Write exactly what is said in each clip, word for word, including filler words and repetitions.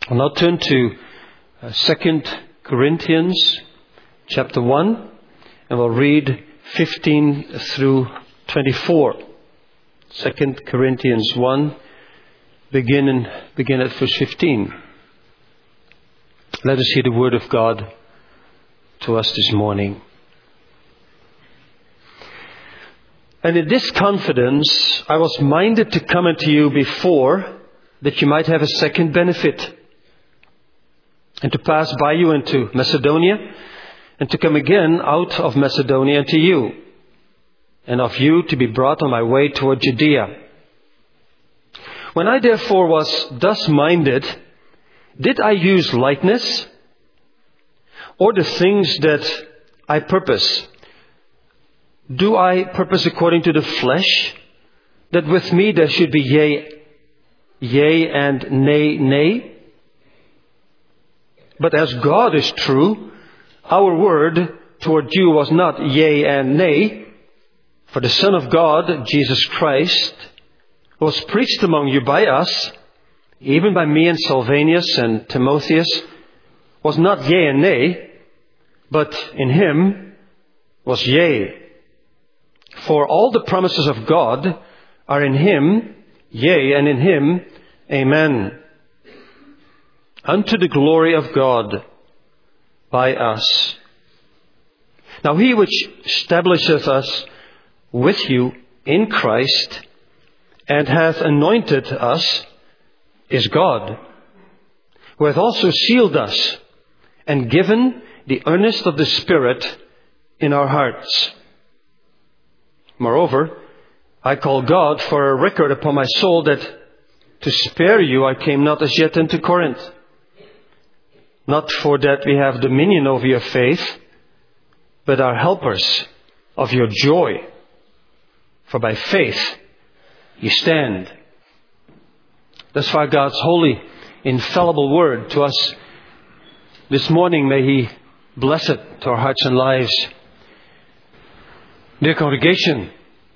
I'll now turn to uh, Second Corinthians chapter one, and we'll read fifteen through twenty-four. Second Corinthians one, begin, and, begin at verse fifteen. Let us hear the word of God to us this morning. And in this confidence, I was minded to come unto you before, that you might have a second benefit, and to pass by you into Macedonia, and to come again out of Macedonia unto you, and of you to be brought on my way toward Judea. When I therefore was thus minded, did I use lightness, or the things that I purpose? Do I purpose according to the flesh, that with me there should be yea, yea, and nay, nay? But as God is true, our word toward you was not yea and nay, for the Son of God, Jesus Christ, was preached among you by us, even by me and Silvanus and Timotheus, was not yea and nay, but in him was yea. For all the promises of God are in him, yea, and in him, amen. Unto the glory of God by us. Now he which establisheth us with you in Christ, and hath anointed us, is God, who hath also sealed us, and given the earnest of the Spirit in our hearts. Moreover, I call God for a record upon my soul, that to spare you I came not as yet into Corinth. Not for that we have dominion over your faith, but are helpers of your joy. For by faith you stand. Thus far God's holy, infallible word to us this morning. May He bless it to our hearts and lives. Dear congregation,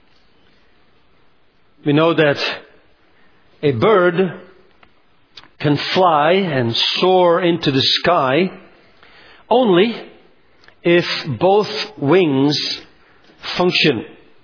we know that a bird can fly and soar into the sky only if both wings function.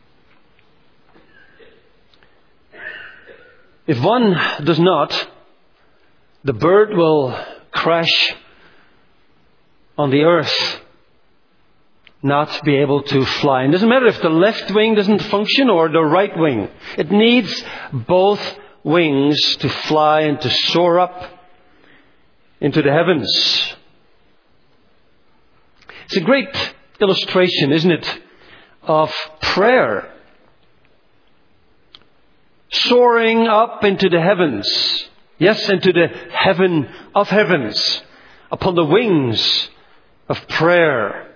If one does not, the bird will crash on the earth, not be able to fly. And it doesn't matter if the left wing doesn't function or the right wing. It needs both wings to fly and to soar up into the heavens. It's a great illustration, isn't it, of prayer. Soaring up into the heavens. Yes, into the heaven of heavens. Upon the wings of prayer.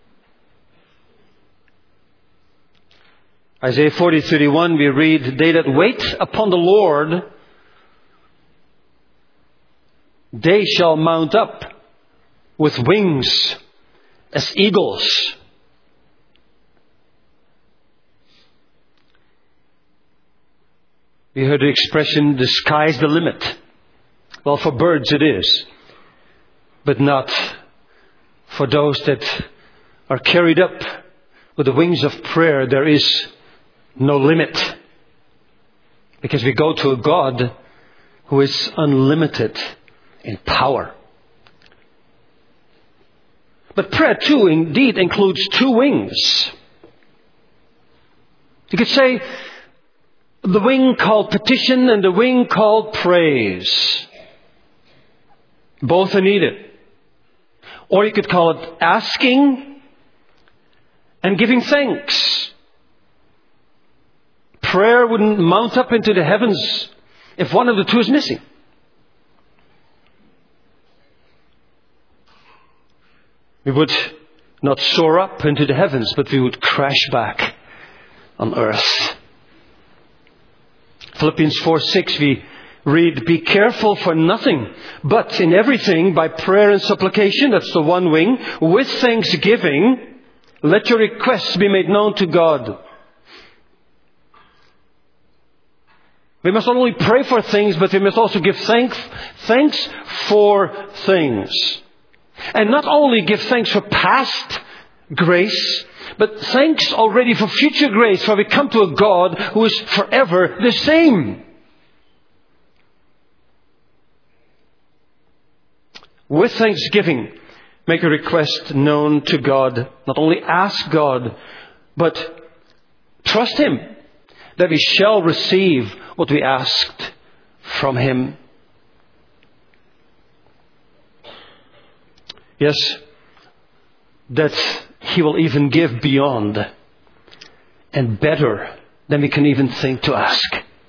Isaiah forty thirty-one, we read, they that wait upon the Lord, they shall mount up with wings as eagles. We heard the expression, the sky's the limit. Well, for birds it is, but not for those that are carried up with the wings of prayer. There is no limit, because we go to a God who is unlimited in power. But prayer too indeed includes two wings. You could say the wing called petition and the wing called praise. Both are needed. Or you could call it asking and giving thanks. Prayer wouldn't mount up into the heavens if one of the two is missing. We would not soar up into the heavens, but we would crash back on earth. Philippians four six, we read, be careful for nothing, but in everything by prayer and supplication, that's the one wing, with thanksgiving, let your requests be made known to God. We must not only pray for things, but we must also give thanks, thanks for things. And not only give thanks for past grace, but thanks already for future grace, for we come to a God who is forever the same. With thanksgiving, make a request known to God. Not only ask God, but trust Him that we shall receive what we asked from Him. Yes, that He will even give beyond and better than we can even think to ask.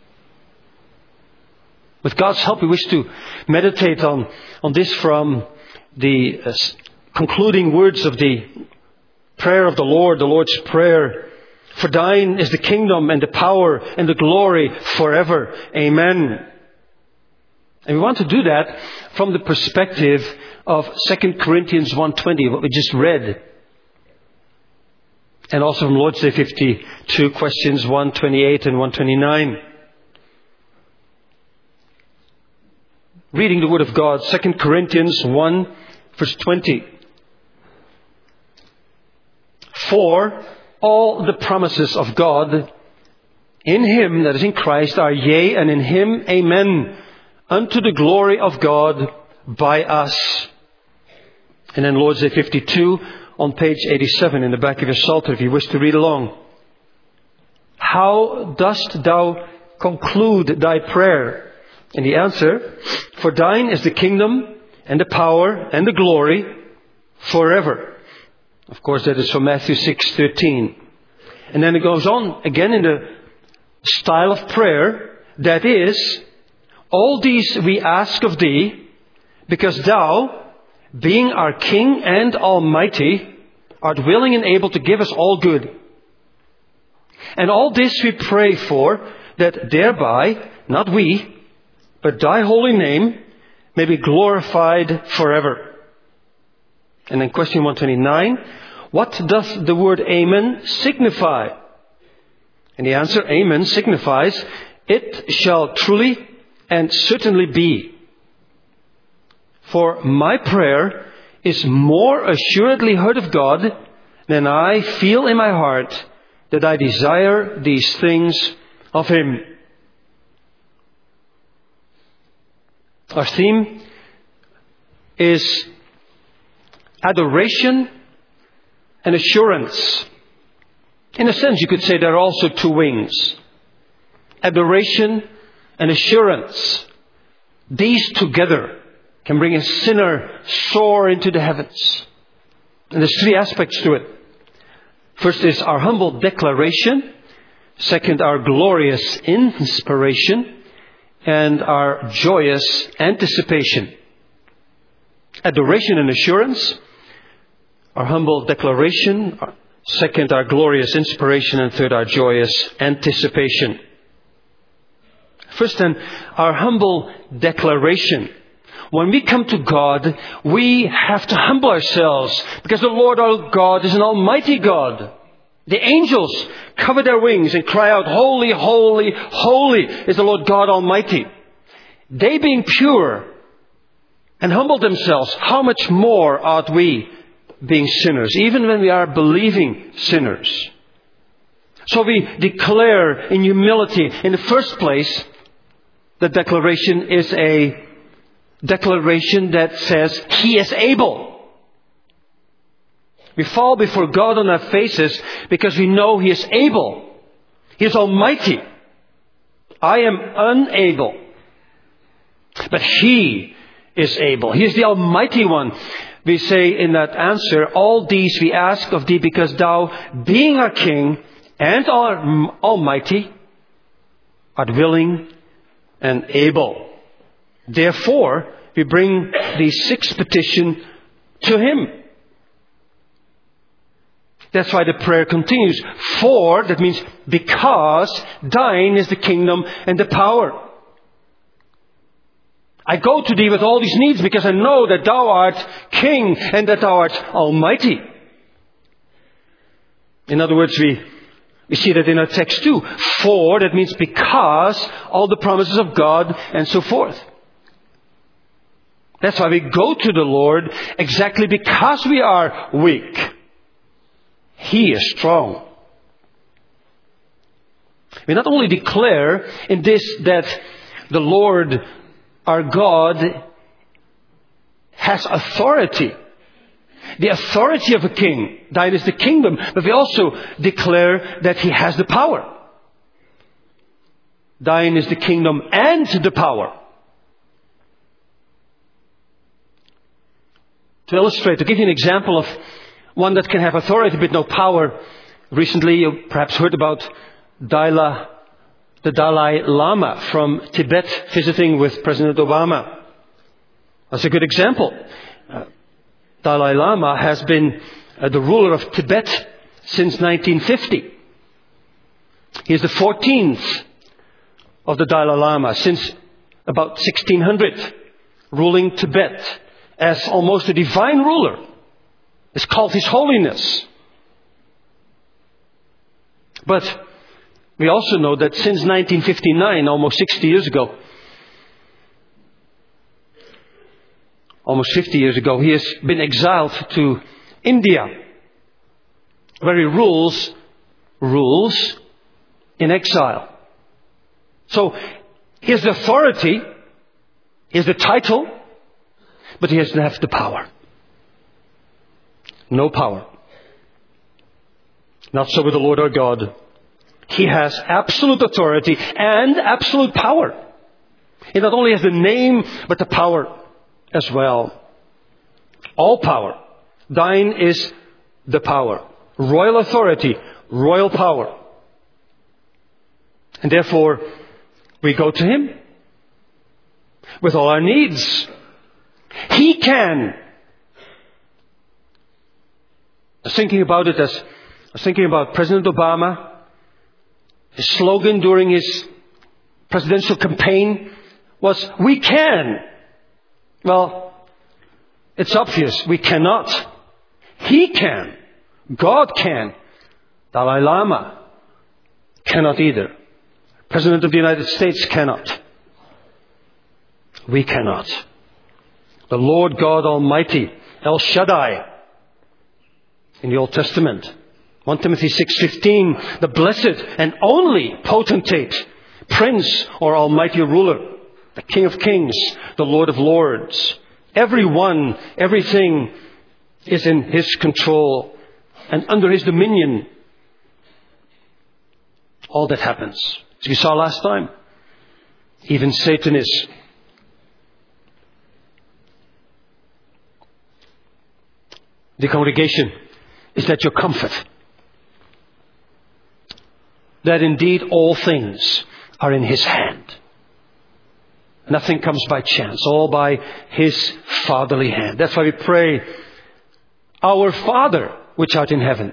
With God's help, we wish to meditate on, on this from the uh, concluding words of the prayer of the Lord, the Lord's Prayer. For thine is the kingdom and the power and the glory forever. Amen. And we want to do that from the perspective of Second Corinthians one twenty, what we just read. And also from Lord's Day fifty-two, questions one twenty-eight and one twenty-nine. Reading the Word of God, Second Corinthians one, verse twenty. For all the promises of God in Him, that is in Christ, are yea, and in Him, amen, unto the glory of God by us. And then Lord's Day fifty-two, on page eighty-seven in the back of your Psalter, if you wish to read along. How dost thou conclude thy prayer? And the answer, for thine is the kingdom and the power and the glory forever. Of course, that is from Matthew six thirteen. And then it goes on again in the style of prayer. That is, all these we ask of thee, because thou, being our King and Almighty, art willing and able to give us all good. And all this we pray for, that thereby, not we, but thy holy name may be glorified forever. And then question one twenty-nine. What doth the word amen signify? And the answer, amen, signifies it shall truly and certainly be. For my prayer is more assuredly heard of God than I feel in my heart that I desire these things of Him. Our theme is adoration and assurance. In a sense, you could say there are also two wings. Adoration and assurance. These together can bring a sinner soar into the heavens. And there's three aspects to it. First is our humble declaration. Second, our glorious inspiration. And our joyous anticipation. Adoration and assurance. Our humble declaration. Second, our glorious inspiration. And third, our joyous anticipation. First then, our humble declaration. When we come to God, we have to humble ourselves, because the Lord our God is an almighty God. The angels cover their wings and cry out, holy, holy, holy is the Lord God Almighty. They being pure and humble themselves, how much more ought we, being sinners, even when we are believing sinners? So we declare in humility, in the first place, the declaration is a declaration that says He is able. We fall before God on our faces because we know He is able. He is almighty. I am unable. But He is able. He is the Almighty One. We say in that answer, all these we ask of Thee because Thou, being our King and our Almighty, art willing and able. Therefore, we bring the sixth petition to Him. That's why the prayer continues. For, that means because, thine is the kingdom and the power. I go to Thee with all these needs because I know that Thou art King and that Thou art Almighty. In other words, we We see that in our text too. For, that means because, all the promises of God, and so forth. That's why we go to the Lord, exactly because we are weak. He is strong. We not only declare in this that the Lord, our God, has authority. The authority of a king. Thine is the kingdom. But we also declare that He has the power. Thine is the kingdom and the power. To illustrate, to give you an example of one that can have authority but no power. Recently you perhaps heard about Dalai, the Dalai Lama from Tibet visiting with President Obama. That's a good example. Uh, Dalai Lama has been uh, the ruler of Tibet since nineteen fifty. He is the fourteenth of the Dalai Lama since about sixteen hundred, ruling Tibet as almost a divine ruler. It's called His Holiness. But we also know that since nineteen fifty-nine, almost sixty years ago, almost fifty years ago, he has been exiled to India, where he rules, rules in exile. So he has the authority, he has the title, but he doesn't have the power. No power. Not so with the Lord our God. He has absolute authority and absolute power. He not only has the name, but the power as well. All power. Thine is the power. Royal authority, royal power. And therefore, we go to Him with all our needs. He can. I was thinking about it as I was thinking about President Obama. His slogan during his presidential campaign was, "We can." Well, it's obvious we cannot. He can. God can. Dalai Lama cannot either. President of the United States cannot. We cannot. The Lord God Almighty, El Shaddai, in the Old Testament, First Timothy six fifteen, the blessed and only potentate, prince or almighty ruler, the King of Kings, the Lord of Lords. Everyone, everything is in His control and under His dominion. All that happens. As we saw last time, even Satan is. The congregation, is that your comfort? That indeed all things are in His hand. Nothing comes by chance, all by His fatherly hand. That's why we pray, Our Father, which art in heaven.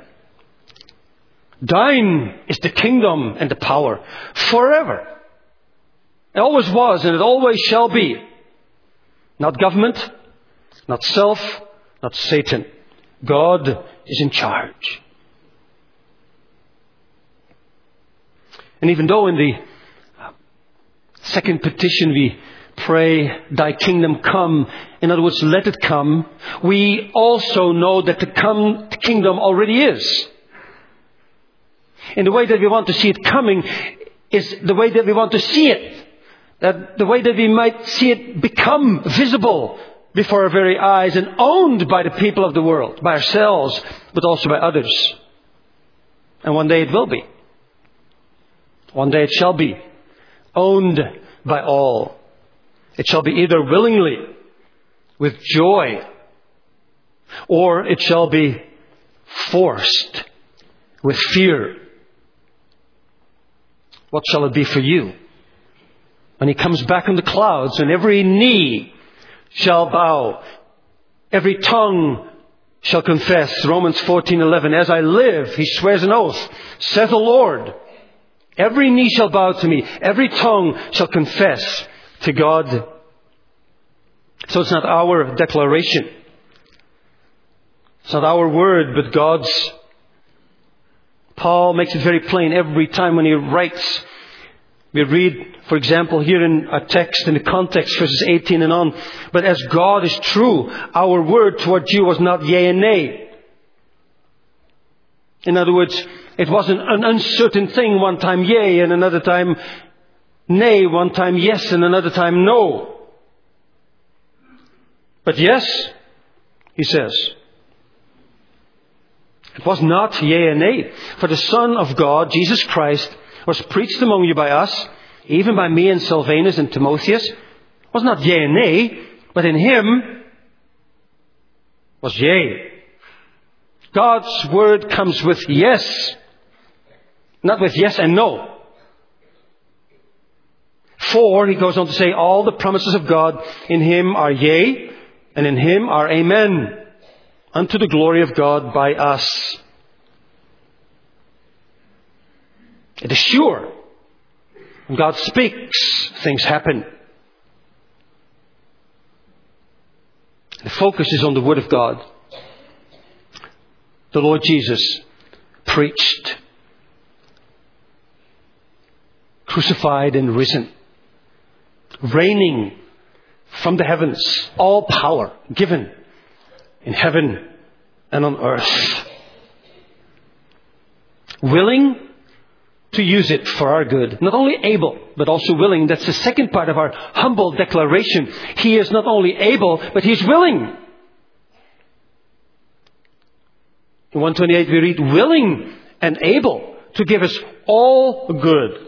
Thine is the kingdom and the power forever. It always was and it always shall be. Not government, not self, not Satan. God is in charge. And even though in the second petition we pray, Thy kingdom come, in other words, let it come, we also know that the come, the kingdom already is. And the way that we want to see it coming is the way that we want to see it. That the way that we might see it become visible before our very eyes and owned by the people of the world, by ourselves, but also by others. And one day it will be. One day it shall be owned by all. It shall be either willingly, with joy, or it shall be forced with fear. What shall it be for you? When He comes back on the clouds and every knee shall bow, every tongue shall confess. Romans fourteen eleven. As I live, He swears an oath, saith the Lord, every knee shall bow to me, every tongue shall confess to God. So it's not our declaration. It's not our word, but God's Paul makes it very plain every time when he writes. We read, for example, here in a text, in the context, verses eighteen and on. But as God is true, our word toward you was not yea and nay. In other words, it wasn't an uncertain thing, one time yea and another time nay, one time yes and another time no. But yes, he says, it was not yea and nay. For the Son of God, Jesus Christ, was preached among you by us, even by me and Silvanus and Timotheus, was not yea and nay, but in him was yea. God's word comes with yes, not with yes and no. For, he goes on to say, all the promises of God in him are yea, and in him are amen, unto the glory of God by us. It is sure. When God speaks, things happen. The focus is on the Word of God. The Lord Jesus preached, crucified and risen, reigning from the heavens, all power given in heaven and on earth. Willing to use it for our good. Not only able, but also willing. That's the second part of our humble declaration. He is not only able, but He is willing. In one twenty-eight we read, willing and able to give us all good.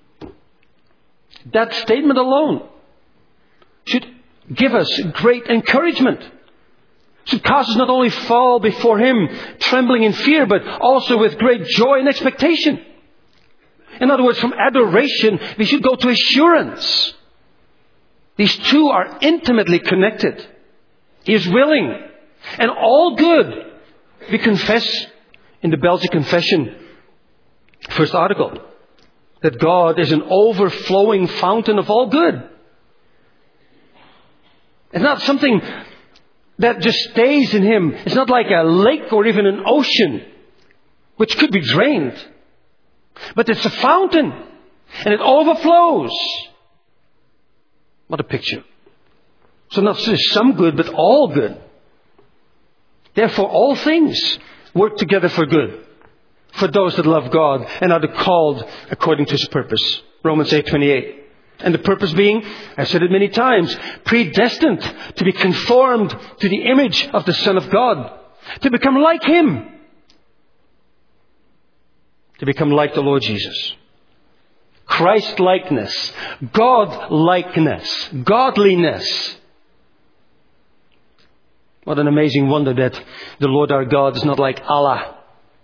That statement alone should give us great encouragement. Should cause us not only fall before Him, trembling in fear, but also with great joy and expectation. In other words, from adoration, we should go to assurance. These two are intimately connected. He is willing. And all good. We confess in the Belgian Confession, first article, that God is an overflowing fountain of all good. It's not something that just stays in Him. It's not like a lake or even an ocean, which could be drained. But it's a fountain, and it overflows. What a picture. So not just some good, but all good. Therefore, all things work together for good, for those that love God and are called according to His purpose. Romans eight twenty-eight. And the purpose being, I've said it many times, predestined to be conformed to the image of the Son of God, to become like Him. To become like the Lord Jesus. Christ-likeness. God-likeness. Godliness. What an amazing wonder that the Lord our God is not like Allah.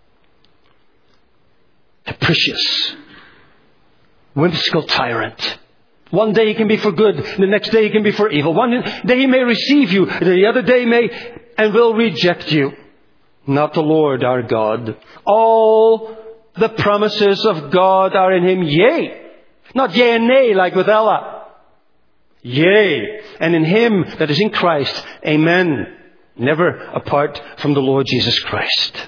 Capricious. Whimsical tyrant. One day He can be for good. The next day He can be for evil. One day He may receive you. The other day may and will reject you. Not the Lord our God. All the promises of God are in Him, yea. Not yea and nay like with Allah. Yea. And in Him that is in Christ, amen. Never apart from the Lord Jesus Christ.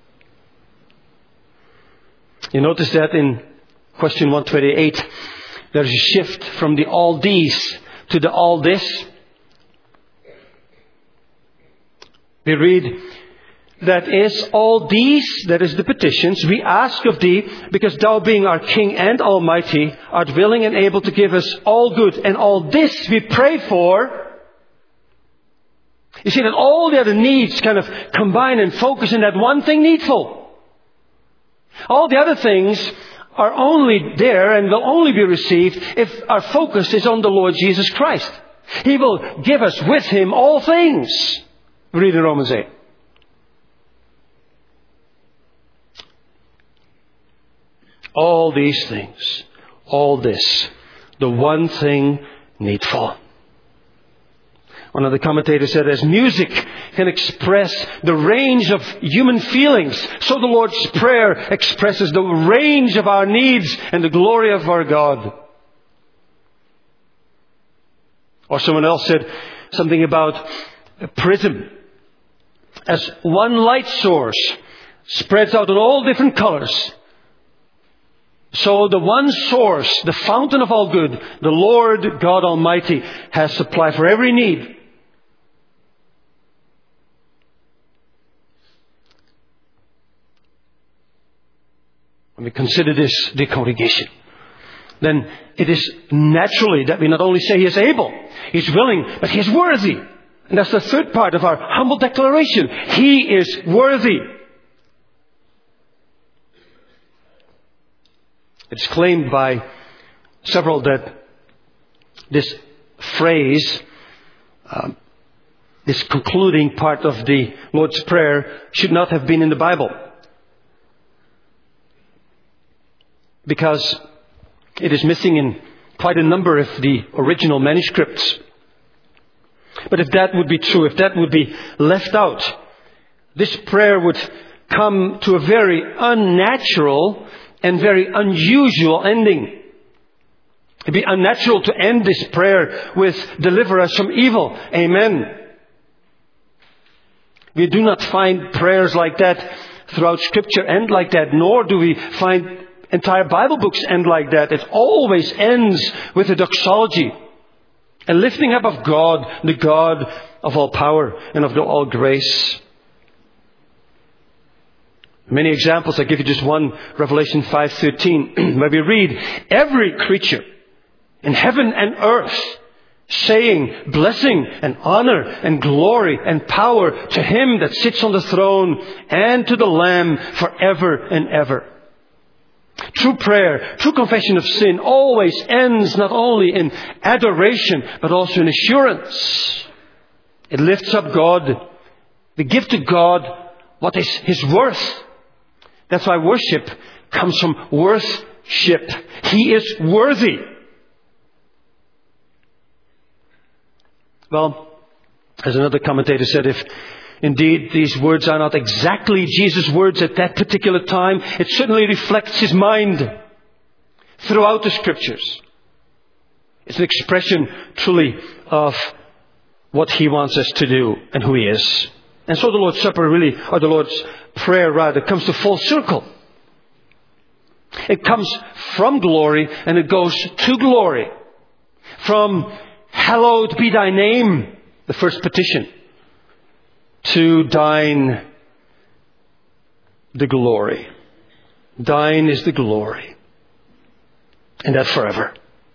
You notice that in question one twenty-eight, there's a shift from the all these to the all this. We read, that is, all these, that is the petitions, we ask of Thee, because Thou being our King and Almighty, art willing and able to give us all good. And all this we pray for. You see that all the other needs kind of combine and focus in that one thing needful. All the other things are only there and will only be received if our focus is on the Lord Jesus Christ. He will give us with Him all things. Read in Romans eight. All these things, all this, the one thing needful. One of the commentators said, as music can express the range of human feelings, so the Lord's Prayer expresses the range of our needs and the glory of our God. Or someone else said something about a prism. As one light source spreads out in all different colors. So the one source, the fountain of all good, the Lord God Almighty, has supply for every need. When we consider this, the congregation, then it is naturally that we not only say He is able, He is willing, but He is worthy. And that's the third part of our humble declaration. He is worthy. It's claimed by several that this phrase, um, this concluding part of the Lord's Prayer, should not have been in the Bible. Because it is missing in quite a number of the original manuscripts. But if that would be true, if that would be left out, this prayer would come to a very unnatural and very unusual ending. It'd be unnatural to end this prayer with "Deliver us from evil. Amen." We do not find prayers like that throughout Scripture end like that, nor do we find entire Bible books end like that. It always ends with a doxology, a lifting up of God, the God of all power and of all grace. Many examples. I give you just one. Revelation five thirteen, where we read, "Every creature in heaven and earth, saying, blessing and honor and glory and power to Him that sits on the throne and to the Lamb forever and ever." True prayer, true confession of sin always ends not only in adoration, but also in assurance. It lifts up God. We give to God what is His worth. That's why worship comes from worship. He is worthy. Well, as another commentator said, if indeed these words are not exactly Jesus' words at that particular time, it certainly reflects His mind throughout the Scriptures. It's an expression truly of what He wants us to do and who He is. And so the Lord's Supper really, or the Lord's Prayer rather, comes to full circle. It comes from glory and it goes to glory. From "Hallowed be Thy name," the first petition, to "Thine the glory." Thine is the glory. And that forever.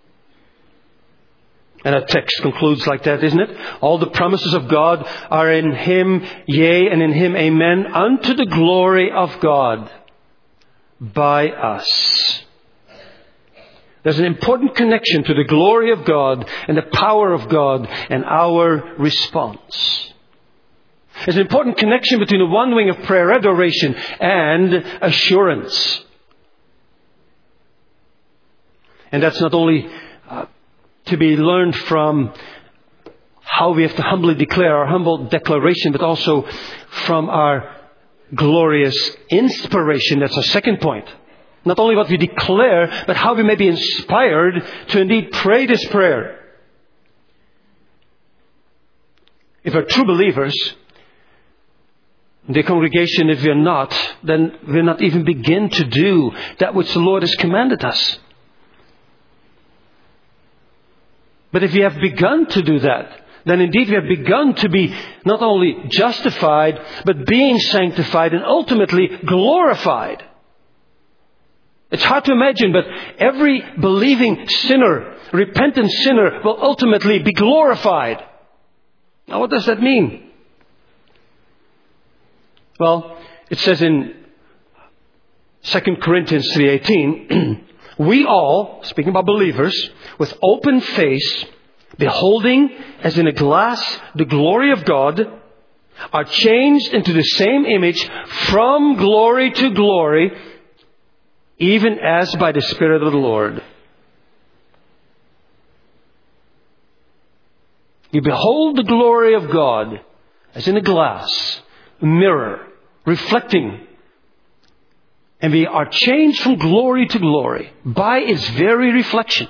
And that text concludes like that, isn't it? All the promises of God are in Him, yea, and in Him, amen, unto the glory of God by us. There's an important connection to the glory of God and the power of God and our response. There's an important connection between the one wing of prayer, adoration, and assurance. And that's not only uh, to be learned from how we have to humbly declare our humble declaration, but also from our glorious inspiration. That's our second point. Not only what we declare, but how we may be inspired to indeed pray this prayer. If we're true believers, the congregation, if we're not, then we'll not even begin to do that which the Lord has commanded us. But if we have begun to do that, then indeed we have begun to be not only justified, but being sanctified and ultimately glorified. It's hard to imagine, but every believing sinner, repentant sinner, will ultimately be glorified. Now, what does that mean? Well, it says in Second Corinthians three eighteen, "We all," speaking about believers, "with open face, beholding as in a glass the glory of God, are changed into the same image from glory to glory, even as by the Spirit of the Lord." You behold the glory of God as in a glass, a mirror, reflecting. And we are changed from glory to glory by its very reflection.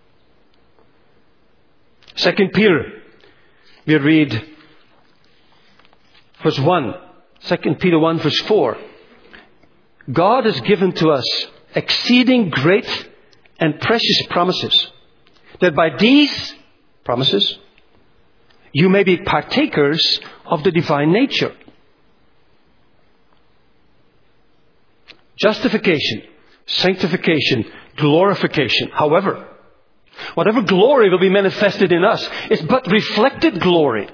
Second Peter, we read verse one. Second Peter one verse four. God has given to us exceeding great and precious promises, that by these promises you may be partakers of the divine nature. Justification, sanctification, glorification. However, whatever glory will be manifested in us is but reflected glory.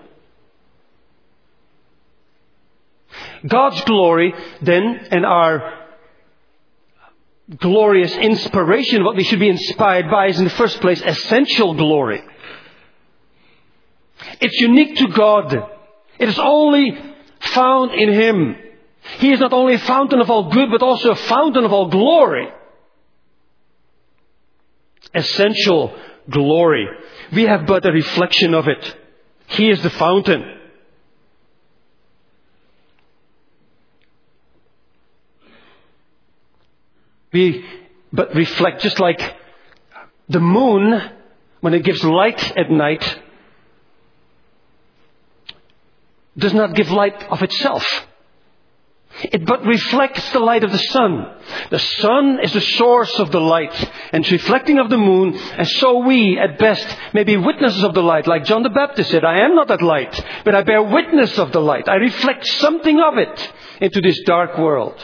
God's glory, then, and our glorious inspiration, what we should be inspired by, is in the first place essential glory. It's unique to God. It is only found in Him. He is not only a fountain of all good, but also a fountain of all glory. Essential glory. We have but a reflection of it. He is the fountain. We but reflect, just like the moon, when it gives light at night, does not give light of itself. It but reflects the light of the sun. The sun is the source of the light and reflecting of the moon, and so we, at best, may be witnesses of the light. Like John the Baptist said, I am not that light, but I bear witness of the light. I reflect something of it into this dark world.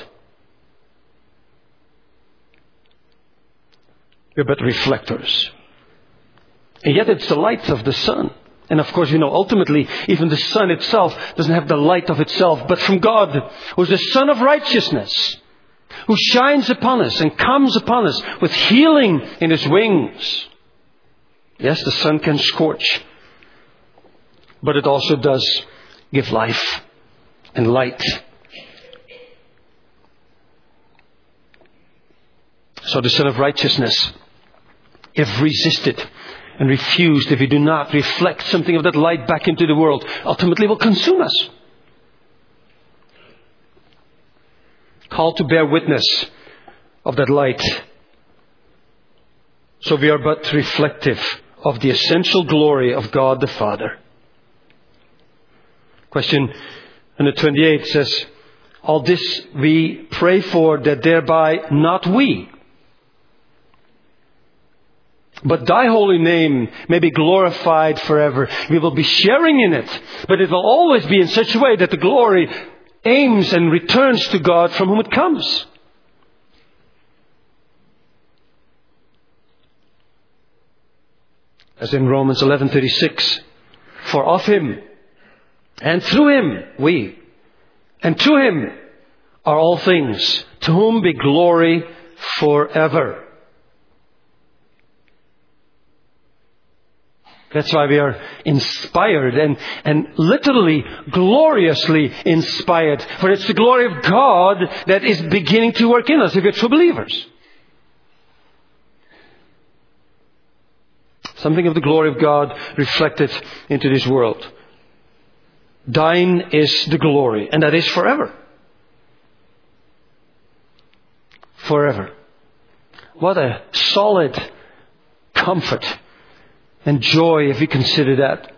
We're but reflectors. And yet it's the light of the sun. And of course, you know, ultimately, even the sun itself doesn't have the light of itself, but from God, who is the Son of righteousness, who shines upon us and comes upon us with healing in His wings. Yes, the sun can scorch, but it also does give life and light. So the Son of righteousness, if resisted and refused, if we do not reflect something of that light back into the world, ultimately will consume us. Called to bear witness of that light. So we are but reflective of the essential glory of God the Father. Question one twenty-eight says, all this we pray for, that thereby not we, but Thy holy name may be glorified forever. We will be sharing in it, but it will always be in such a way that the glory aims and returns to God from whom it comes. As in Romans eleven thirty-six, for of Him and through Him we, and to Him are all things, to whom be glory forever. That's why we are inspired and, and literally gloriously inspired. For it's the glory of God that is beginning to work in us if we're true believers. Something of the glory of God reflected into this world. Thine is the glory, and that is forever. Forever. What a solid comfort and joy if we consider that.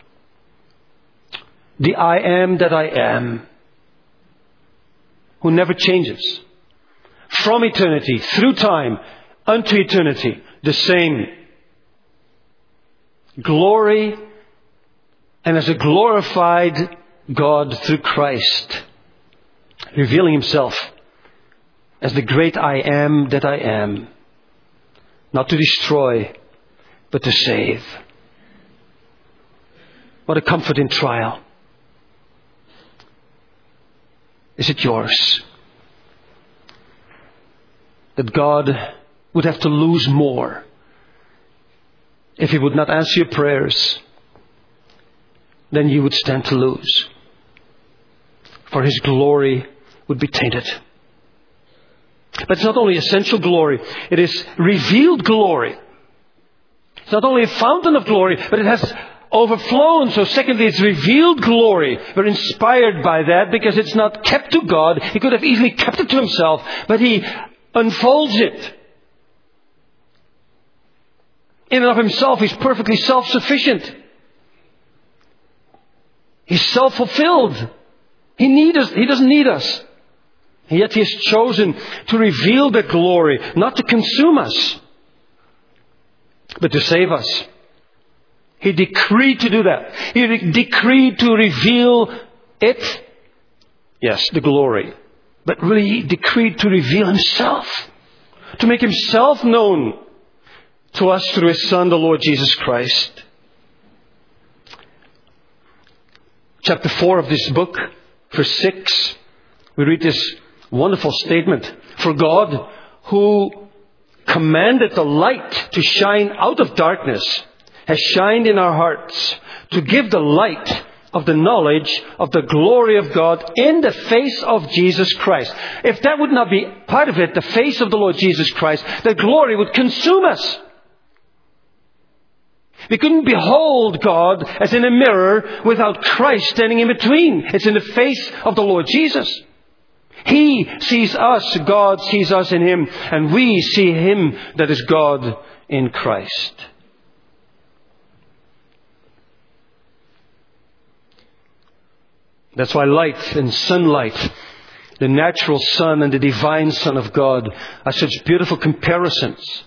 The I am that I am, who never changes. From eternity, through time, unto eternity, the same. Glory, and as a glorified God through Christ, revealing Himself as the great I am that I am, not to destroy, but to save. What a comfort in trial. Is it yours? That God would have to lose more if He would not answer your prayers, then you would stand to lose. For His glory would be tainted. But it's not only essential glory, it is revealed glory. It's not only a fountain of glory, but it has overflown. So secondly, it's revealed glory. We're inspired by that because it's not kept to God. He could have easily kept it to Himself, but He unfolds it. In and of Himself, He's perfectly self-sufficient. He's self-fulfilled. He need us. He doesn't need us. Yet He has chosen to reveal that glory, not to consume us, but to save us. He decreed to do that. He re- decreed to reveal it. Yes, the glory. But really He decreed to reveal Himself. To make Himself known to us through His Son, the Lord Jesus Christ. Chapter four of this book, verse six, we read this wonderful statement. For God, who commanded the light to shine out of darkness, has shined in our hearts to give the light of the knowledge of the glory of God in the face of Jesus Christ. If that would not be part of it, the face of the Lord Jesus Christ, the glory would consume us. We couldn't behold God as in a mirror without Christ standing in between. It's in the face of the Lord Jesus. He sees us, God sees us in Him, and we see Him, that is God, in Christ. That's why light and sunlight, the natural sun and the divine Son of God, are such beautiful comparisons.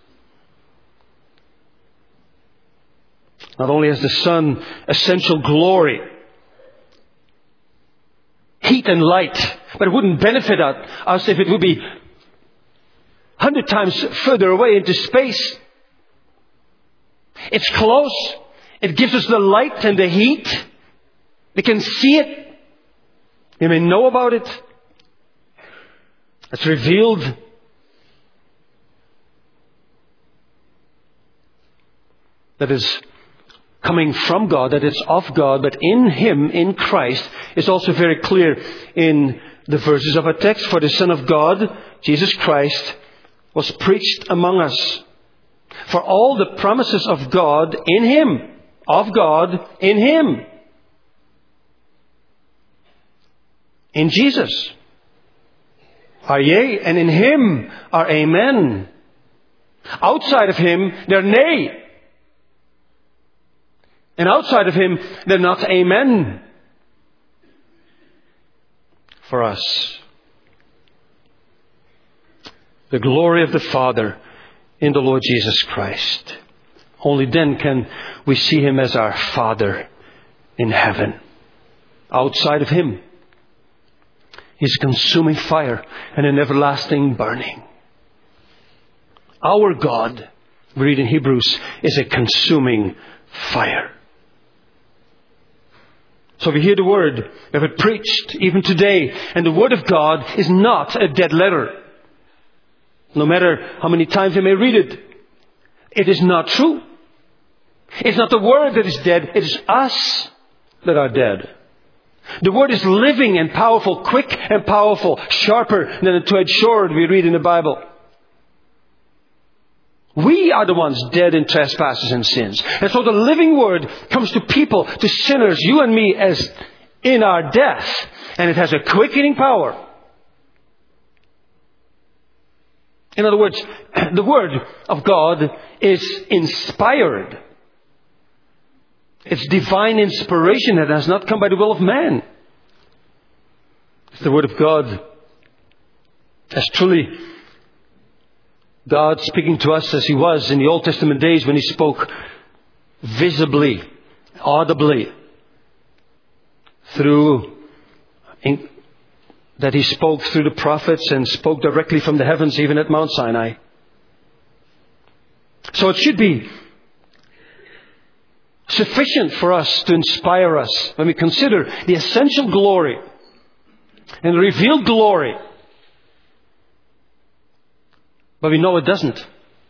Not only has the sun essential glory, heat and light, but it wouldn't benefit us if it would be a hundred times further away into space. It's close. It gives us the light and the heat. We can see it. We may know about it. It's revealed. That is coming from God, that it's of God, but in Him, in Christ, is also very clear in the verses of our text. For the Son of God, Jesus Christ, was preached among us. For all the promises of God in Him, of God in Him, in Jesus, are yea, and in Him are amen. Outside of Him, they're nay. And outside of Him, they're not amen for us. The glory of the Father in the Lord Jesus Christ. Only then can we see Him as our Father in heaven. Outside of Him, He's consuming fire and an everlasting burning. Our God, we read in Hebrews, is a consuming fire. So we hear the Word, we have it preached even today, and the Word of God is not a dead letter. No matter how many times you may read it, it is not true. It's not the Word that is dead, it is us that are dead. The Word is living and powerful, quick and powerful, sharper than a two-edged sword we read in the Bible. We are the ones dead in trespasses and sins. And so the living Word comes to people, to sinners, you and me, as in our death. And it has a quickening power. In other words, the Word of God is inspired. It's divine inspiration that has not come by the will of man. It's the Word of God as truly God speaking to us as He was in the Old Testament days when He spoke visibly, audibly, through in, that He spoke through the prophets and spoke directly from the heavens, even at Mount Sinai. So it should be sufficient for us to inspire us when we consider the essential glory and the revealed glory. But we know it doesn't.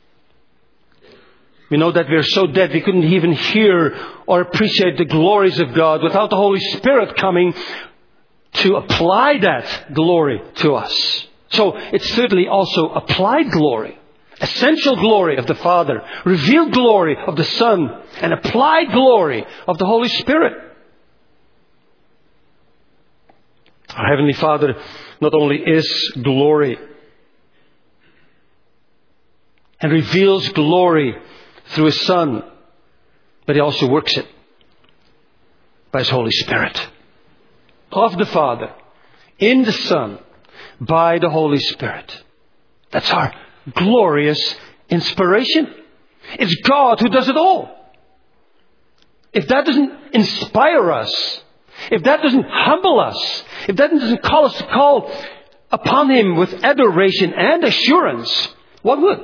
We know that we're so dead we couldn't even hear or appreciate the glories of God without the Holy Spirit coming to apply that glory to us. So it's certainly also applied glory. Essential glory of the Father, revealed glory of the Son, and applied glory of the Holy Spirit. Our Heavenly Father not only is glory and reveals glory through His Son, but He also works it by His Holy Spirit. Of the Father, in the Son, by the Holy Spirit. That's our glorious inspiration. It's God who does it all. If that doesn't inspire us, if that doesn't humble us, if that doesn't call us to call upon Him with adoration and assurance, what would?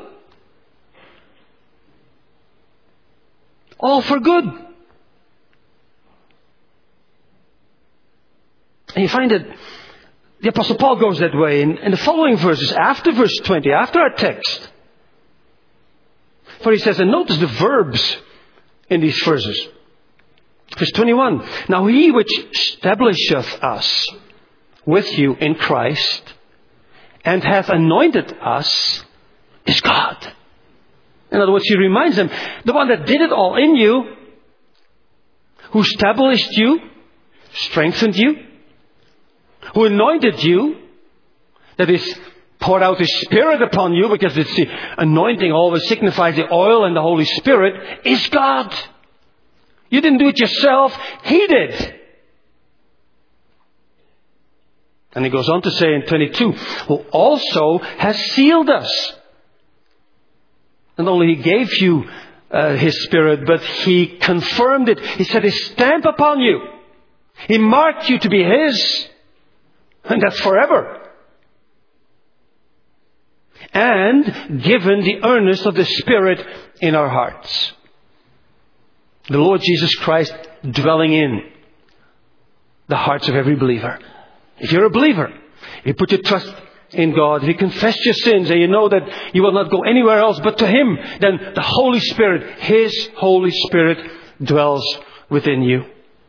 All for good. And you find that the Apostle Paul goes that way in, in the following verses, after verse twenty, after our text. For he says, and notice the verbs in these verses. Verse twenty-one, now He which establisheth us with you in Christ and hath anointed us is God. In other words, he reminds them, the one that did it all in you, who established you, strengthened you, who anointed you, that is, poured out His Spirit upon you, because it's the anointing always signifies the oil and the Holy Spirit, is God. You didn't do it yourself, He did. And he goes on to say in twenty-two, who also has sealed us. Not only He gave you uh, His Spirit, but He confirmed it. He set His stamp upon you. He marked you to be His. And that's forever. And given the earnest of the Spirit in our hearts. The Lord Jesus Christ dwelling in the hearts of every believer. If you're a believer, if you put your trust in God, if you confess your sins and you know that you will not go anywhere else but to Him, then the Holy Spirit, His Holy Spirit dwells within you.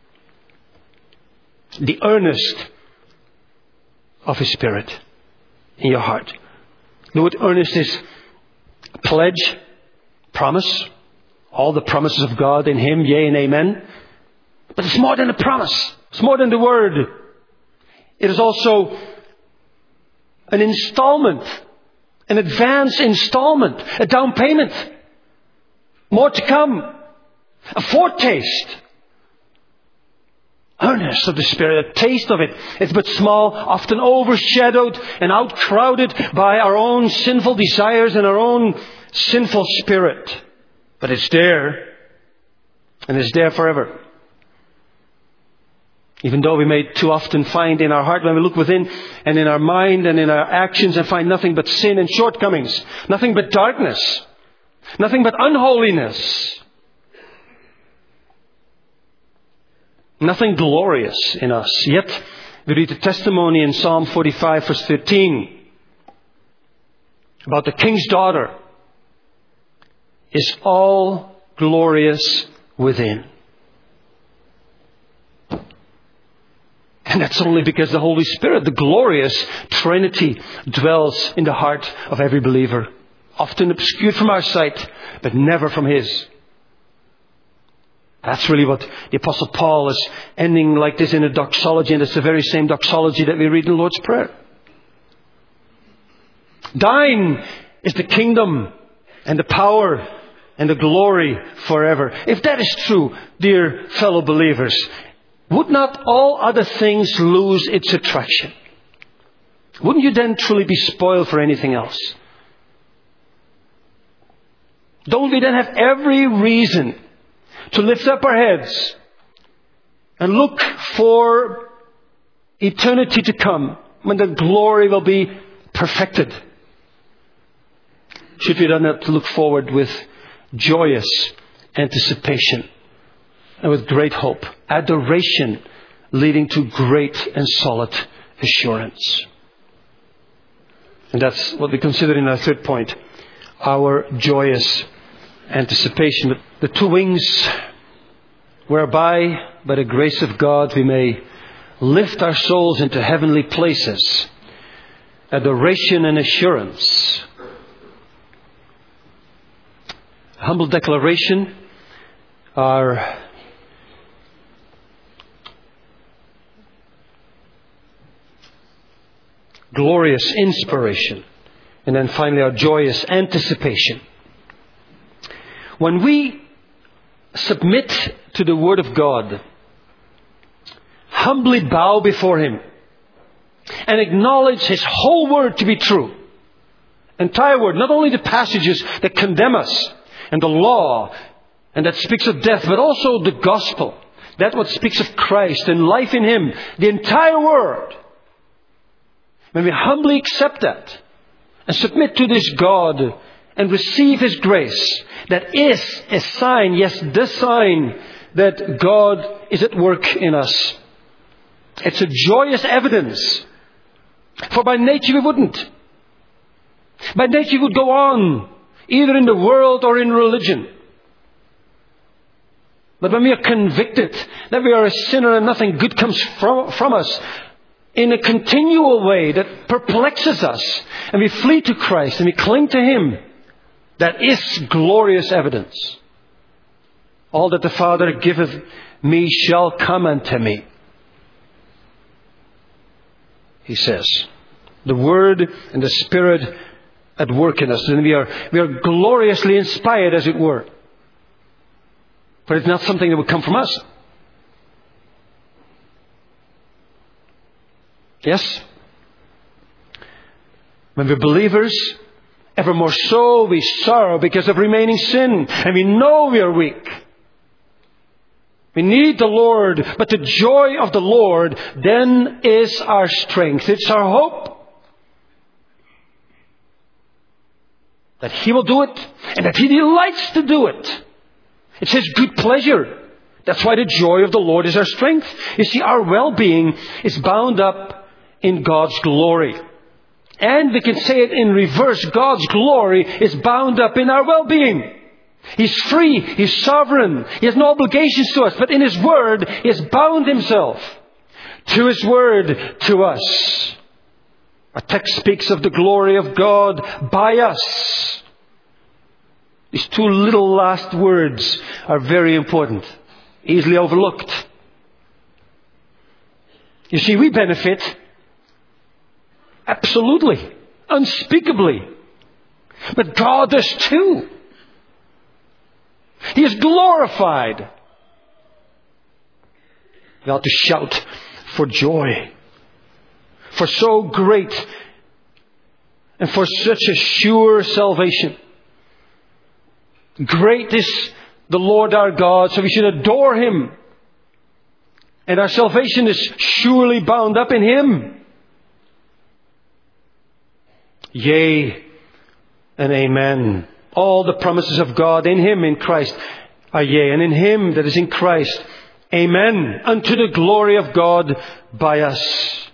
The earnest of His Spirit in your heart. The word earnest is pledge, promise. All the promises of God in Him, yea and amen. But it's more than a promise. It's more than the word. It is also an installment, an advance installment, a down payment. More to come. A foretaste. Earnest of the Spirit, a taste of it. It's but small, often overshadowed and outcrowded by our own sinful desires and our own sinful spirit. But it's there. And it's there forever. Even though we may too often find in our heart, when we look within and in our mind and in our actions, and find nothing but sin and shortcomings. Nothing but darkness. Nothing but unholiness. Nothing glorious in us. Yet, we read the testimony in Psalm forty-five verse thirteen. About the king's daughter. Is all glorious within. And that's only because the Holy Spirit, the glorious Trinity, dwells in the heart of every believer. Often obscured from our sight, but never from His. That's really what the Apostle Paul is ending like this in a doxology, and it's the very same doxology that we read in the Lord's Prayer. Thine is the kingdom and the power and the glory forever. If that is true, dear fellow believers, would not all other things lose its attraction? Wouldn't you then truly be spoiled for anything else? Don't we then have every reason to lift up our heads and look for eternity to come, when the glory will be perfected? Should we then not look forward with joyous anticipation and with great hope, adoration leading to great and solid assurance? And that's what we consider in our third point, our joyous anticipation. The two wings whereby, by the grace of God, we may lift our souls into heavenly places, adoration and assurance. Humble declaration, our glorious inspiration, and then finally our joyous anticipation. When we submit to the Word of God, humbly bow before Him, and acknowledge His whole Word to be true. Entire Word, not only the passages that condemn us and the law and that speaks of death, but also the Gospel. That what speaks of Christ and life in Him. The entire Word. When we humbly accept that and submit to this God and receive His grace, that is a sign, yes, the sign that God is at work in us. It's a joyous evidence. For by nature we wouldn't. By nature we would go on, either in the world or in religion. But when we are convicted that we are a sinner and nothing good comes from, from us, in a continual way that perplexes us, and we flee to Christ and we cling to Him, that is glorious evidence. All that the Father giveth me shall come unto me, He says. The Word and the Spirit at work in us. And we are, we are gloriously inspired, as it were. But it's not something that would come from us. Yes? When we're believers, ever more so we sorrow because of remaining sin. And we know we are weak. We need the Lord. But the joy of the Lord then is our strength. It's our hope. That He will do it. And that He delights to do it. It's His good pleasure. That's why the joy of the Lord is our strength. You see, our well-being is bound up in God's glory. And we can say it in reverse. God's glory is bound up in our well-being. He's free. He's sovereign. He has no obligations to us. But in His Word, He has bound Himself to His Word to us. Our text speaks of the glory of God by us. These two little last words are very important. Easily overlooked. You see, we benefit absolutely, unspeakably. But God does too. He is glorified. We ought to shout for joy. For so great and for such a sure salvation. Great is the Lord our God, so we should adore Him. And our salvation is surely bound up in Him. Yea and amen. All the promises of God in Him, in Christ, are yea. And in Him that is in Christ, amen. Unto the glory of God by us.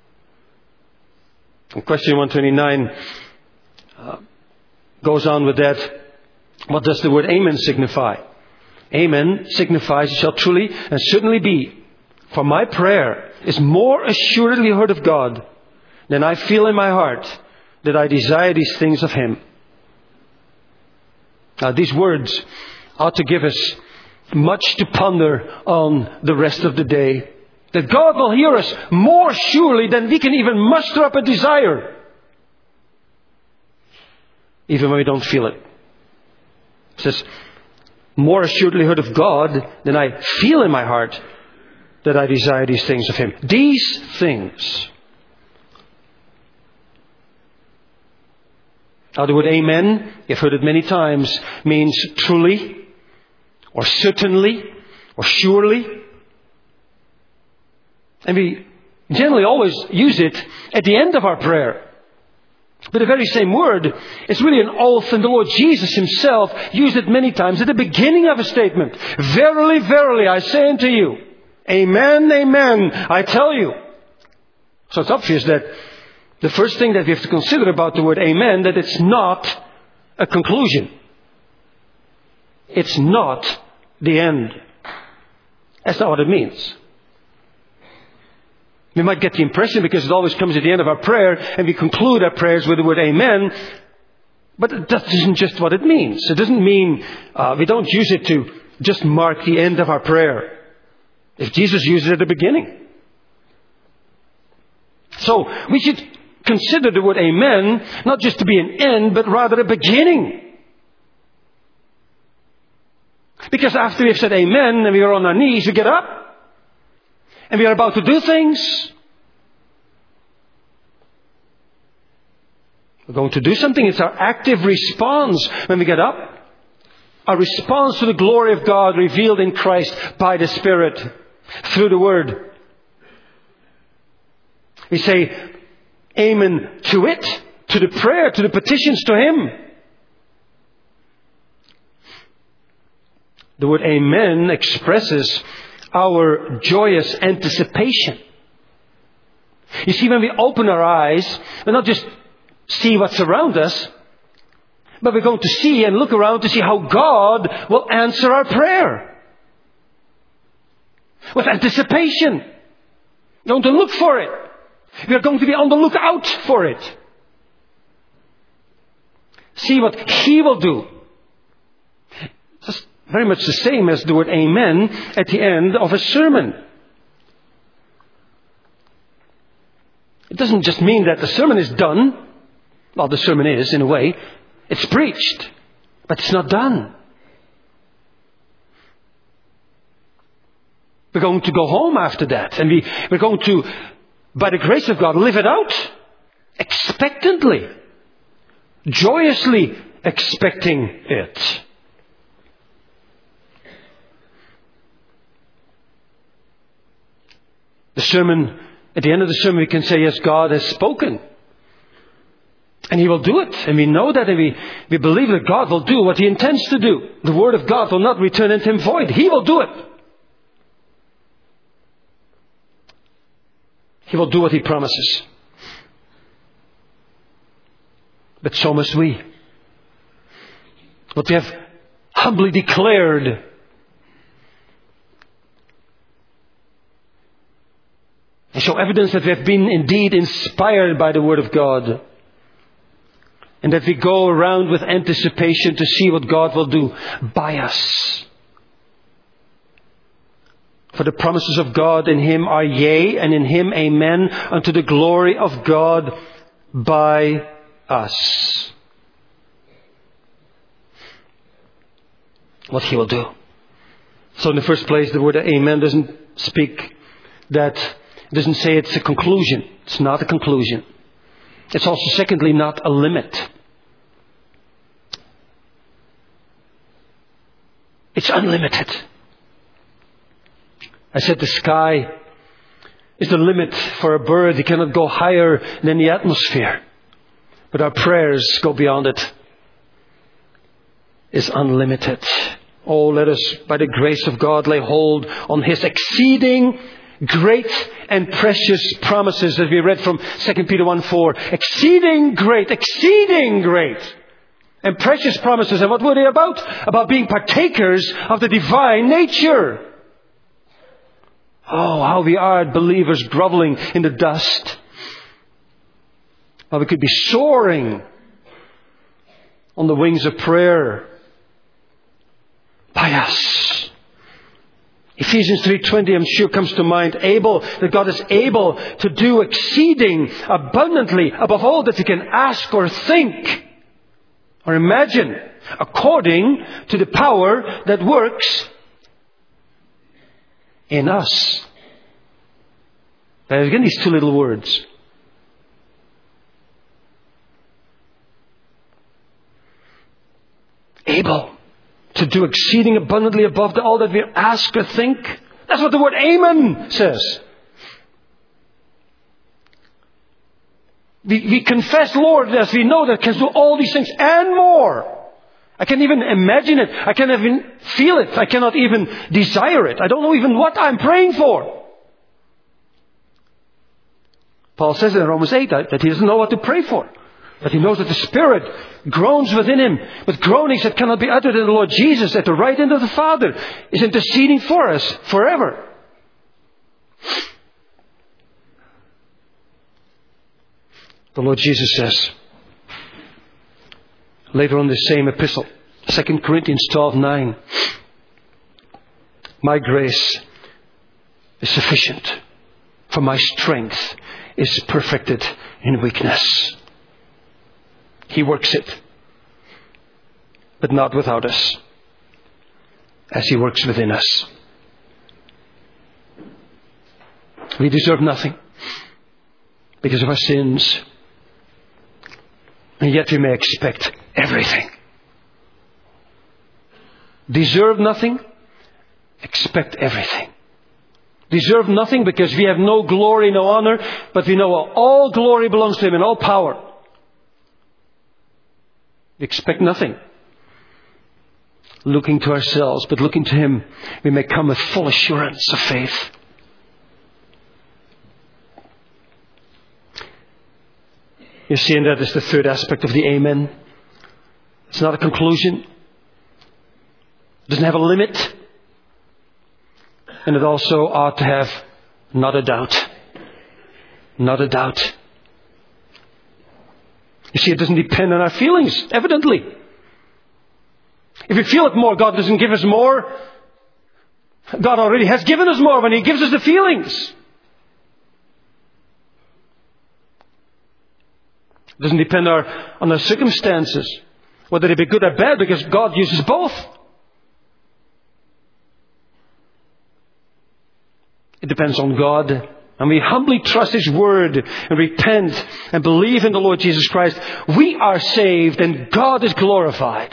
And question one twenty-nine uh, goes on with that. What does the word amen signify? Amen signifies it shall truly and certainly be. For my prayer is more assuredly heard of God than I feel in my heart that I desire these things of Him. Now these words ought to give us much to ponder on the rest of the day. That God will hear us more surely than we can even muster up a desire. Even when we don't feel it. It says, more assuredly heard of God than I feel in my heart that I desire these things of Him. These things. Now the word amen, you've heard it many times, means truly, or certainly, or surely. And we generally always use it at the end of our prayer. But the very same word is really an oath, and the Lord Jesus Himself used it many times at the beginning of a statement. Verily, verily, I say unto you, amen, amen, I tell you. So it's obvious that the first thing that we have to consider about the word amen, that it's not a conclusion. It's not the end. That's not what it means. We might get the impression because it always comes at the end of our prayer and we conclude our prayers with the word amen. But that isn't just what it means. It doesn't mean uh, we don't use it to just mark the end of our prayer. If Jesus used it at the beginning. So we should consider the word amen not just to be an end but rather a beginning. Because after we have said amen and we are on our knees, we get up. And we are about to do things. We're going to do something. It's our active response when we get up. Our response to the glory of God revealed in Christ by the Spirit through the Word. We say amen to it, to the prayer, to the petitions to Him. The word amen expresses our joyous anticipation. You see, when we open our eyes, we're not just see what's around us, but we're going to see and look around to see how God will answer our prayer. With anticipation. We're going to look for it. We are going to be on the lookout for it. See what He will do. It's very much the same as the word amen at the end of a sermon. It doesn't just mean that the sermon is done. Well, the sermon is, in a way. It's preached. But it's not done. We're going to go home after that. And we, we're going to, by the grace of God, live it out. Expectantly. Joyously expecting it. The sermon, at the end of the sermon, we can say, yes, God has spoken. And He will do it. And we know that, and we, we believe that God will do what He intends to do. The Word of God will not return unto Him void. He will do it. He will do what He promises. But so must we. What we have humbly declared and show evidence that we have been indeed inspired by the Word of God. And that we go around with anticipation to see what God will do by us. For the promises of God in Him are yea, and in Him amen, unto the glory of God by us. What He will do. So in the first place, the word amen doesn't speak that, doesn't say it's a conclusion. It's not a conclusion. It's also, secondly, not a limit. It's unlimited. I said the sky is the limit for a bird. It cannot go higher than the atmosphere. But our prayers go beyond it. It's unlimited. Oh, let us, by the grace of God, lay hold on His exceeding great and precious promises that we read from Second Peter one four. Exceeding great, exceeding great and precious promises. And what were they about? About being partakers of the divine nature. Oh, how we are believers groveling in the dust. How we could be soaring on the wings of prayer by us. Ephesians three twenty, I'm sure, comes to mind. Able, that God is able to do exceeding abundantly above all that we can ask or think or imagine, according to the power that works in us. Now again, these two little words. Able to do exceeding abundantly above the, all that we ask or think. That's what the word amen says. We, we confess, Lord, as we know that can do all these things and more. I can't even imagine it. I can't even feel it. I cannot even desire it. I don't know even what I'm praying for. Paul says in Romans eight that, that he doesn't know what to pray for. But he knows that the Spirit groans within him with groanings that cannot be uttered, and the Lord Jesus at the right hand of the Father is interceding for us forever. The Lord Jesus says, later on this same epistle, Second Corinthians twelve nine, my grace is sufficient, for my strength is perfected in weakness. He works it, but not without us, as He works within us. We deserve nothing because of our sins. And yet we may expect everything. Deserve nothing, expect everything. Deserve nothing because we have no glory, no honor, but we know all glory belongs to Him and all power. We expect nothing. Looking to ourselves, but looking to Him, we may come with full assurance of faith. You see, and that is the third aspect of the Amen. It's not a conclusion. It doesn't have a limit. And it also ought to have not a doubt. Not a doubt. You see, it doesn't depend on our feelings, evidently. If we feel it more, God doesn't give us more. God already has given us more when He gives us the feelings. It doesn't depend our, on our circumstances, whether they be good or bad, because God uses both. It depends on God. And we humbly trust His Word and repent and believe in the Lord Jesus Christ. We are saved and God is glorified.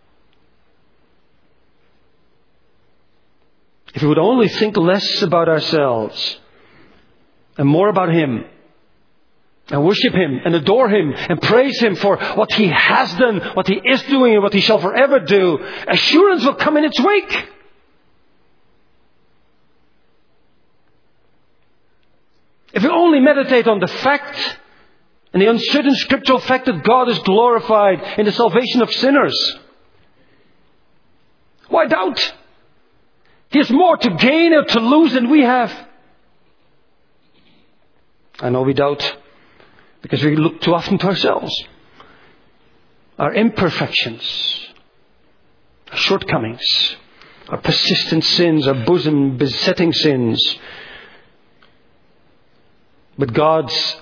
If we would only think less about ourselves and more about Him, and worship Him and adore Him and praise Him for what He has done, what He is doing and what He shall forever do, assurance will come in its wake. If we only meditate on the fact and the uncertain scriptural fact that God is glorified in the salvation of sinners, why doubt? He has more to gain or to lose than we have. I know we doubt because we look too often to ourselves, our imperfections, our shortcomings, our persistent sins, our bosom besetting sins. But God's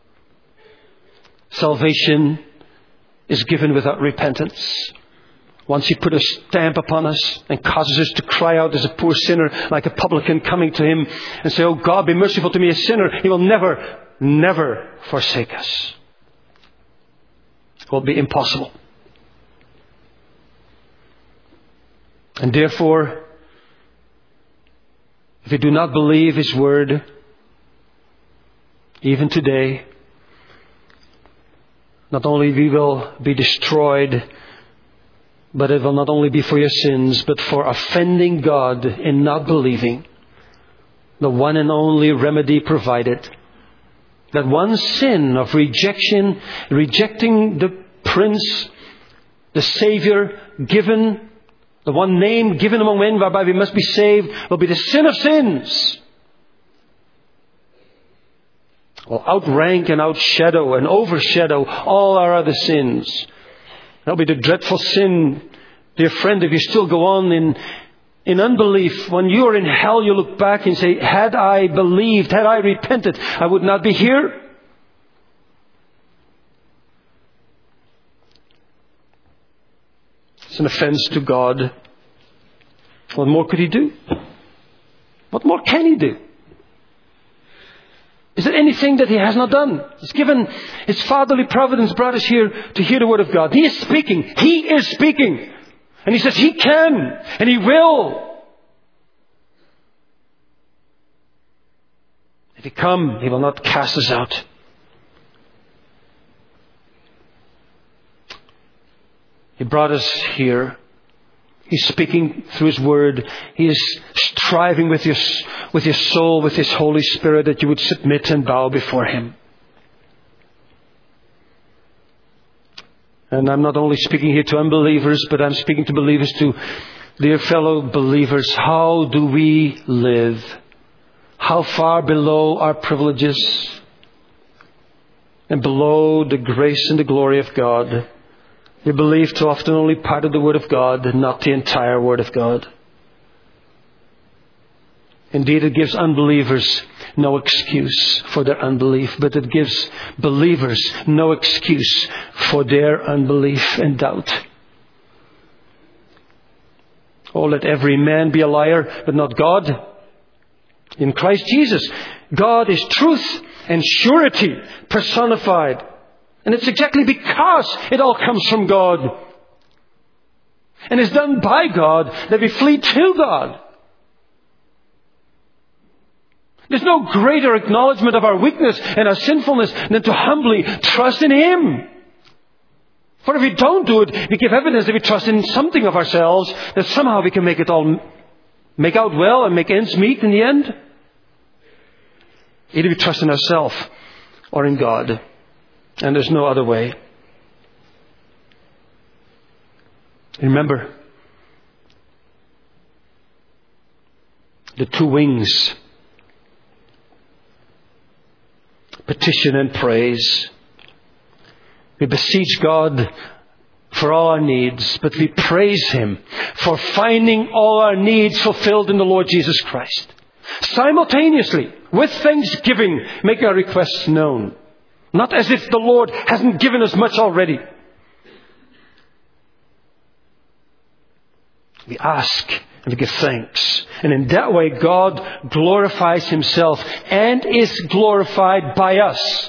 salvation is given without repentance. Once He put a stamp upon us and causes us to cry out as a poor sinner, like a publican coming to Him and say, "Oh God, be merciful to me, a sinner," He will never, never forsake us. It will be impossible. And therefore, if we do not believe His Word, even today, not only we will be destroyed, but it will not only be for your sins, but for offending God in not believing. The one and only remedy provided. That one sin of rejection, rejecting the Prince, the Savior given, the one name given among men whereby we must be saved, will be the sin of sins. Will outrank and outshadow and overshadow all our other sins. That'll be the dreadful sin, dear friend, if you still go on in, in unbelief. When you are in hell, you look back and say, had I believed, had I repented, I would not be here. It's an offense to God. What more could He do? What more can He do? Is there anything that He has not done? He's given His fatherly providence, brought us here to hear the Word of God. He is speaking. He is speaking. And He says He can and He will. If He come, He will not cast us out. He brought us here. He's speaking through His Word. He is striving with your, with your soul, with His Holy Spirit, that you would submit and bow before Him. And I'm not only speaking here to unbelievers, but I'm speaking to believers too. Dear fellow believers, how do we live? How far below our privileges and below the grace and the glory of God? We believe too often only part of the Word of God and not the entire Word of God. Indeed, it gives unbelievers no excuse for their unbelief, but it gives believers no excuse for their unbelief and doubt. Oh, let every man be a liar, but not God. In Christ Jesus, God is truth and surety personified. And it's exactly because it all comes from God and is done by God that we flee to God. There's no greater acknowledgement of our weakness and our sinfulness than to humbly trust in Him. For if we don't do it, we give evidence that we trust in something of ourselves, that somehow we can make it all, make out well and make ends meet in the end. Either we trust in ourselves or in God. And there's no other way. Remember, the two wings, petition and praise. We beseech God for all our needs, but we praise Him for finding all our needs fulfilled in the Lord Jesus Christ. Simultaneously, with thanksgiving, make our requests known. Not as if the Lord hasn't given us much already. We ask and we give thanks. And in that way, God glorifies Himself and is glorified by us.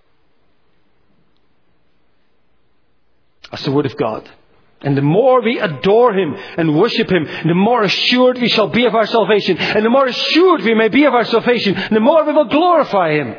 That's the Word of God. And the more we adore Him and worship Him, the more assured we shall be of our salvation. And the more assured we may be of our salvation, the more we will glorify Him.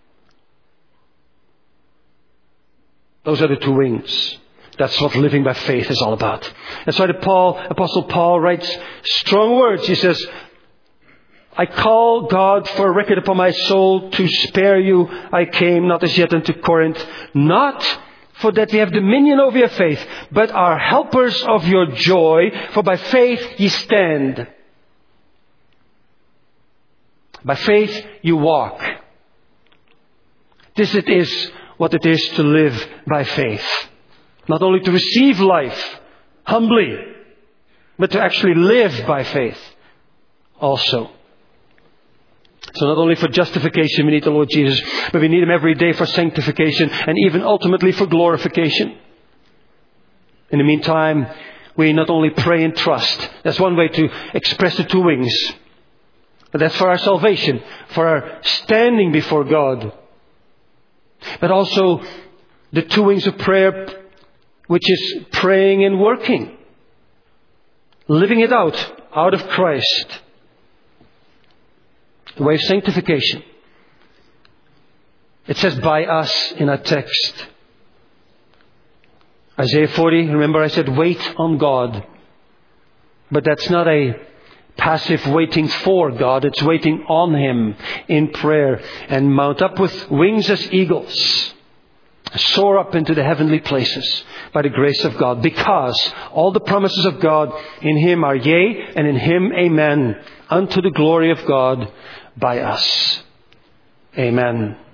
Those are the two wings. That's what living by faith is all about. That's why the Paul, Apostle Paul writes strong words. He says, I call God for a record upon my soul to spare you. I came not as yet unto Corinth, not for that we have dominion over your faith, but are helpers of your joy, for by faith ye stand. By faith you walk. This it is what it is to live by faith. Not only to receive life humbly, but to actually live by faith also. So not only for justification we need the Lord Jesus, but we need Him every day for sanctification and even ultimately for glorification. In the meantime, we not only pray and trust. That's one way to express the two wings. But that's for our salvation, for our standing before God. But also the two wings of prayer, which is praying and working. Living it out, out of Christ. The way of sanctification. It says by us in our text. Isaiah forty, remember I said wait on God. But that's not a passive waiting for God. It's waiting on Him in prayer. And mount up with wings as eagles. Soar up into the heavenly places by the grace of God. Because all the promises of God in Him are yea, and in Him amen. Unto the glory of God by us. Amen.